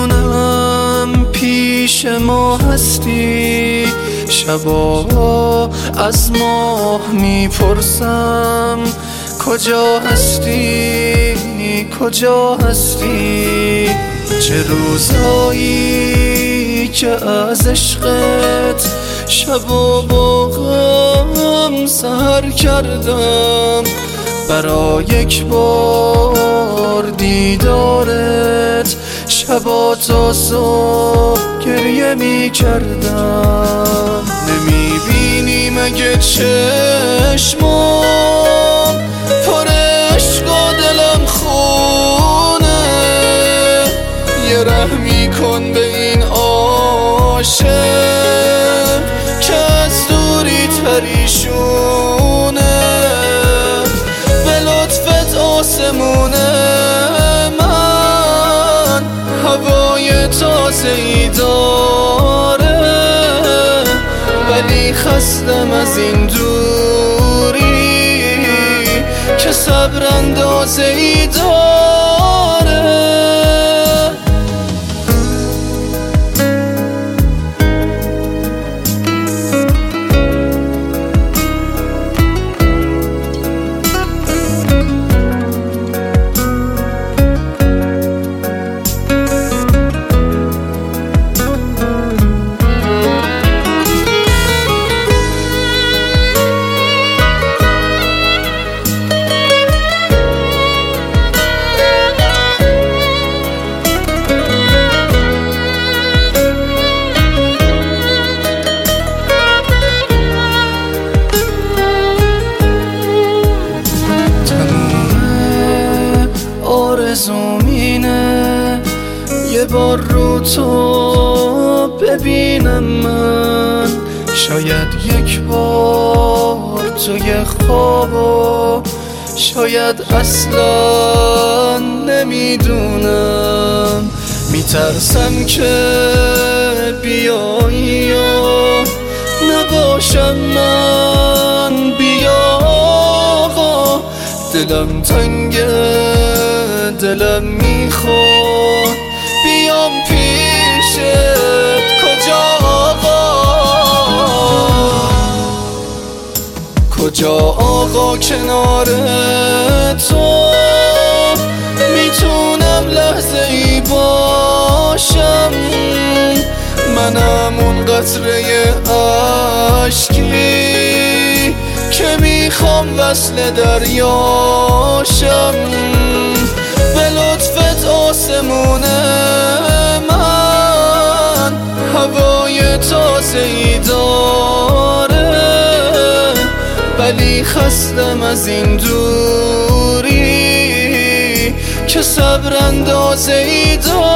میدونم پیش ما هستی، شبا از ماه میپرسم کجا هستی، کجا هستی. چه روزایی که از عشقت شب و با غم سحر کردم، برای یک بار دیدارت شبا تا صبح گریه می کردم. نمی بینی مگه چشمام پر عشق و دلم خونه؟ یه رحمی کن به این عاشق که از دوریت پریشونه. به لطفت آسمونه من هوای تازه‌ای داره، ولی خستم از این دوری که صبر اندازه‌ای داره. آرزومینه یه بار رو تو ببینم من، شاید یک بار توی خوابو، شاید اصلا نمیدونم. میترسم که بیایی و نباشم من، بیا آقا دلم تنگه، دلم میخواد بیام پیشت. کجا آقا، کجا آقا کنار تو میتونم لحظه ای باشم؟ منم اون قطره عشقی که میخوام وصل دریاشم. به لطفت آسمونه من هوای تازه‌ای داره، ولی خستم از این دوری که صبر اندازه‌ای داره.